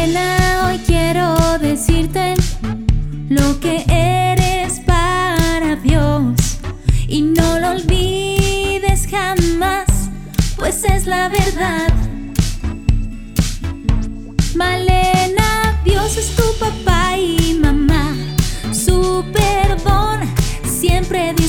Malena, hoy quiero decirte lo que eres para Dios y no lo olvides jamás, pues es la verdad. Malena, Dios es tu papá y mamá, su perdón siempre